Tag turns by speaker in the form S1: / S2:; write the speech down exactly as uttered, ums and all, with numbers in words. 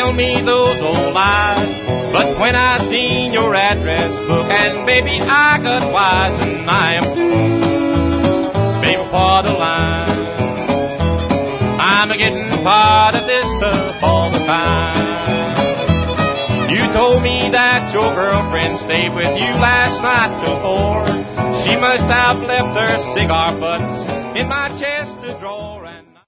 S1: tell me those old lies. But when I seen your address book, and baby, I got wise, and I am baby, for the line. I'm a getting part of this stuff all the time. You told me that your girlfriend stayed with you last night till four. She must have left her cigar butts in my chest of drawers.